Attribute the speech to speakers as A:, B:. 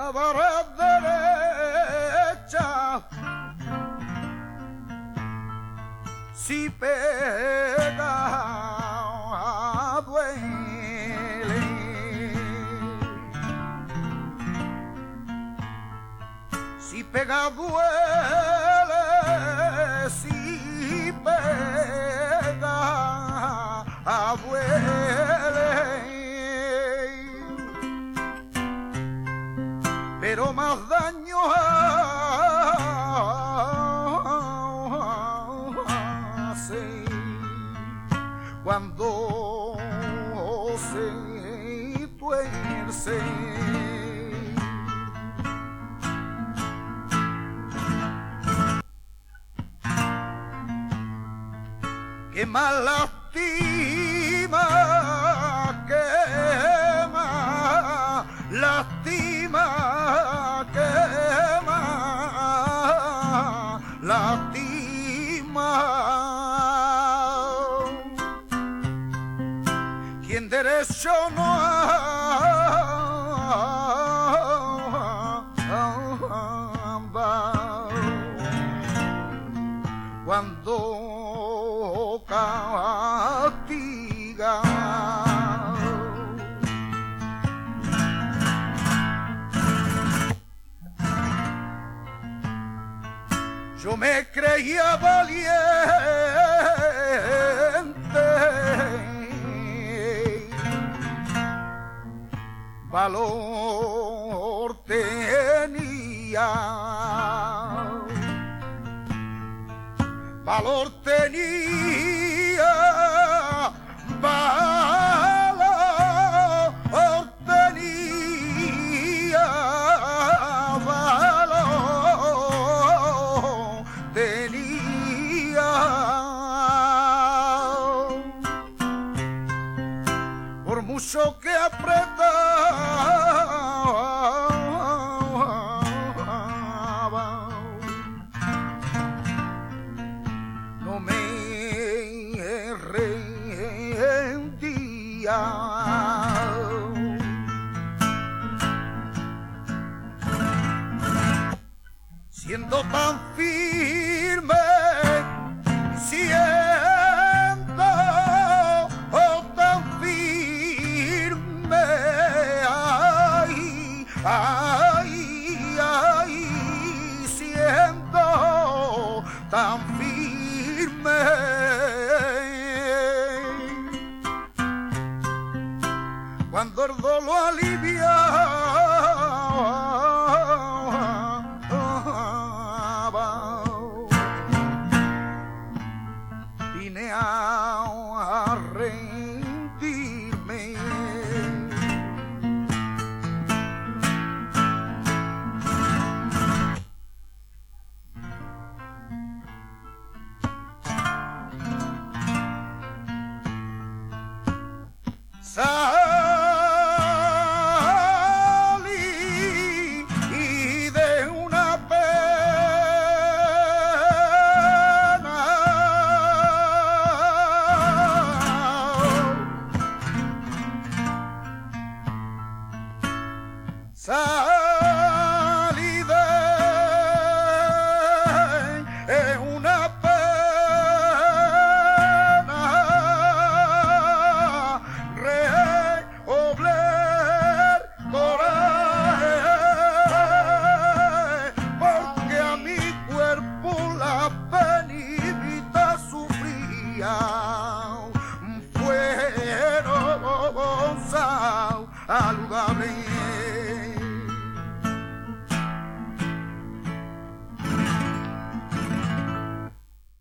A: pared derecha, si pega duele, si pega duele, si pega duele, pero más daño hace cuando se tuerce. Que más lastima, que más lastima, que más lastima. Quien derecho no anda cuando castiga. Yo me creía valiente, valor tenía, valor tenía, valor tenía, valor tenía. Por mucho que apretaba, no me rendía. Siendo tan firme, siendo tan firme, ay, ay, ay, siendo tan firme, cuando el dolor aliviaba, vine a rendirme. Salí de una pena, salí